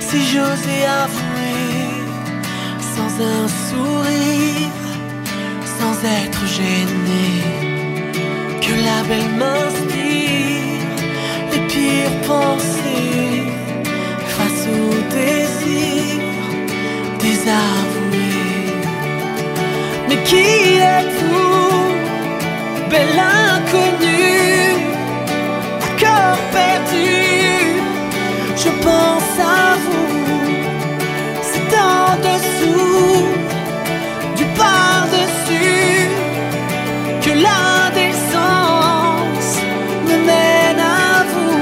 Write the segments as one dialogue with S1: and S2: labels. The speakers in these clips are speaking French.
S1: Si j'osais avouer, sans un sourire, sans être gêné, que la belle m'inspire les pires pensées face au désir désavoué. Mais qui êtes-vous, belle inconnue, corps perdu? Je pense à vous, c'est en dessous du par-dessus que l'indécence me mène à vous.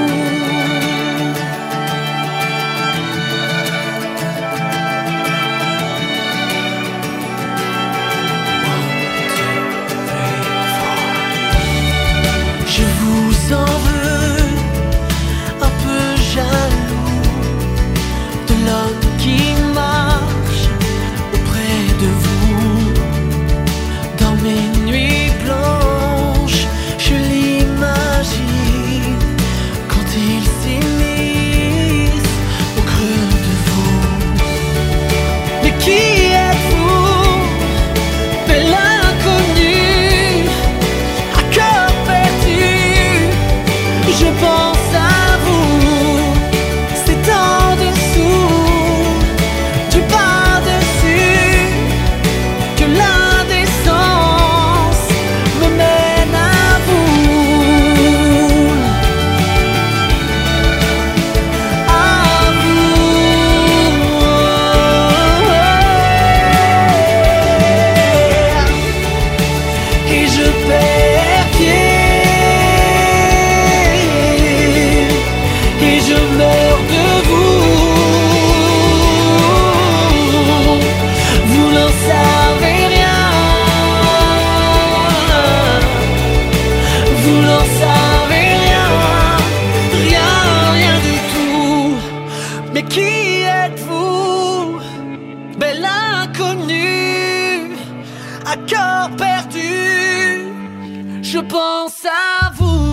S1: Je vous en veux, un peu jaloux de l'homme qui marche auprès de vous. Dans mes nuits blanches, je l'imagine quand il s'immisce au creux de vous. Mais qui êtes-vous, belle inconnue, à cœur perdu? Je pense à vous, c'est en dessous du par-dessus que l'indécence me mène à vous. À vous. Et je perds pied. Et je meurs de vous. Vous n'en savez rien. Vous n'en savez rien. Rien, rien du tout. Mais qui êtes-vous, belle inconnue, à corps perdu? Je pense à vous.